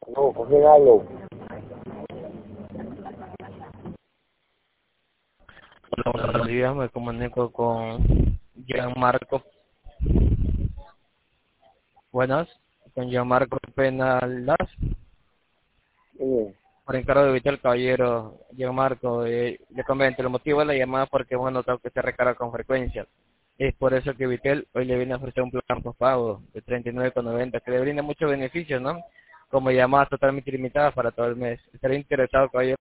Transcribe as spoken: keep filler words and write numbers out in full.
No, ¿con quién hablo? Hola, buenos días, me comunico con Gianmarco. Buenas, con Gianmarco Penalas, Sí. por encargo de Vital Caballero. Gianmarco, eh, le comento, el motivo de la llamada porque hemos notado que se recarga con frecuencia. Es por eso que Vitel hoy le viene a ofrecer un plan postpago de treinta y nueve con noventa que le brinda muchos beneficios, ¿no? Como llamadas totalmente ilimitadas para todo el mes. ¿Estaría interesado, caballero?